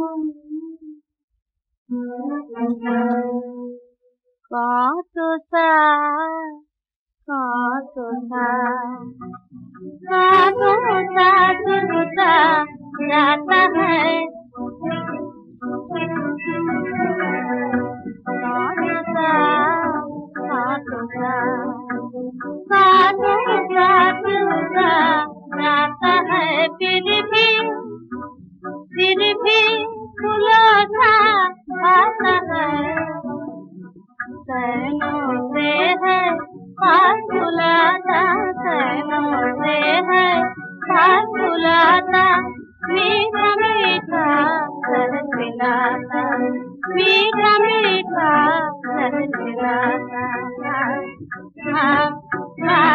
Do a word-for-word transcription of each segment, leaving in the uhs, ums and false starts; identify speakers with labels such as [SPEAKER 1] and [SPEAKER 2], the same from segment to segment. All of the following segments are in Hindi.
[SPEAKER 1] कांटो सा कांटो सा कांटो सा चुभता जाता है। कांटो सा कांटो सा कांटो सा चुभता जाता है। फिर भी फिर भी खुला था आता है। सैनों से है पास बुलाता, सैनों से है पास बुलाता, मीठा मीठा घर खिलाता, मीठा मीठा घर खिलाता। हाँ हाँ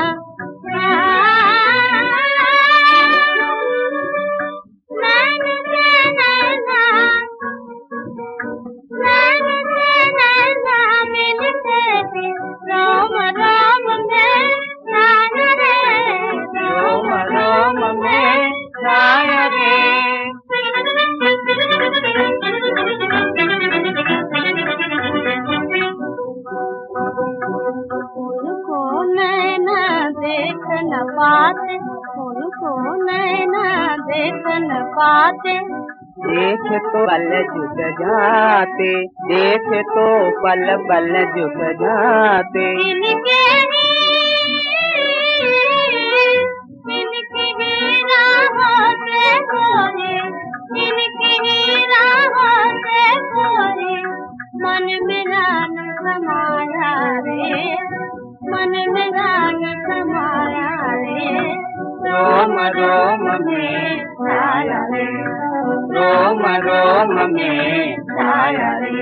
[SPEAKER 1] उनको नैना देख न पाते, उनको नैना देख न पाते।
[SPEAKER 2] देख तो पल झुक जाते, देख तो पल पल झुक जाते।
[SPEAKER 1] इनके ही इनकी ही राहों से कोई, इनकी ही राहों से कोई मन में रान समाया रे, मन में रान समाया रे।
[SPEAKER 2] रोम रोम में छाया रे, रोम रोम में छाया रे।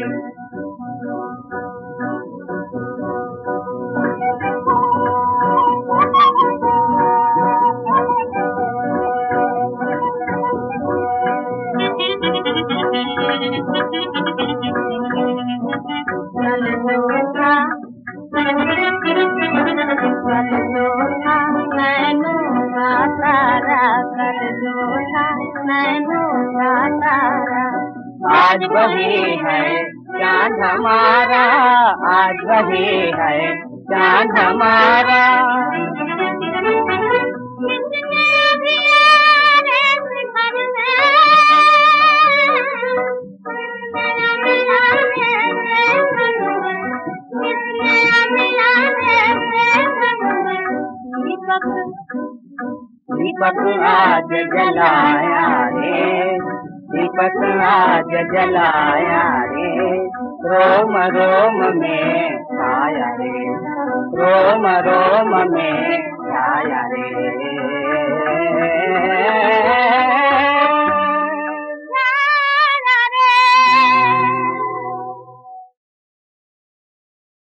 [SPEAKER 2] आज वही है चाँद हमारा, आज वही है चाँद हमारा। दीपक आज जलाया रे, दीपक आज जलाया रे। रोम रोम में छाया रे, रोम रोम में